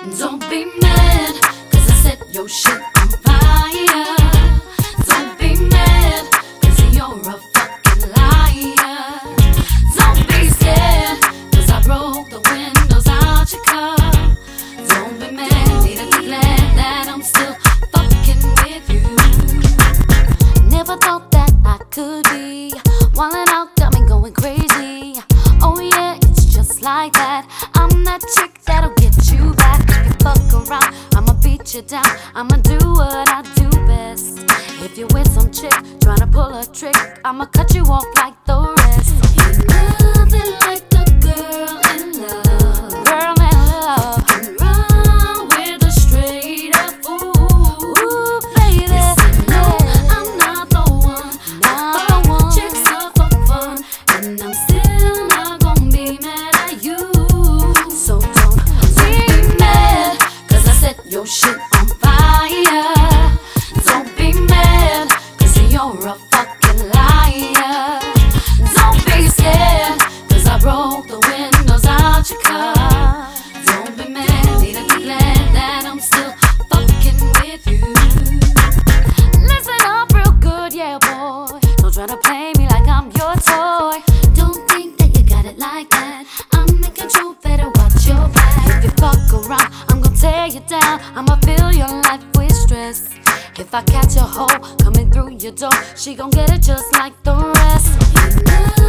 Don't be mad, cause I set your shit on fire. Don't be mad, cause you're a fucking liar. Don't be scared, cause I broke the windows out your car. Don't be mad, need to be glad that I'm still fucking with you. Never thought that I could be wildin' out, got me going crazy. Oh yeah, it's just like that. I'm that chick that'll get you back. If you fuck around, I'ma beat you down. I'ma do what I do best. If you're with some chick tryna pull a trick, I'ma cut you off like the rest. Ain't nothing like a girl in love. Girl in love can run with a straight up fool. Ooh, baby, no, I'm not the one. Not the one. Chicks are for fun, and I'm still not gonna be mad at you. So don't be mad, cause I set your shit on fire. Don't be mad, cause you're a fucking liar. Don't be scared, cause I broke the windows out your car. Don't be mad, need to be glad that I'm still fucking with you. Listen up real good, yeah boy. Don't try to play me like I'm your toy. Don't think that you got it like that. I'm in control, better watch your back. If you fuck around, I'm gonna tear you down. I'ma fill your life with stress. If I catch a hoe coming through your door, she gon' get it just like the rest.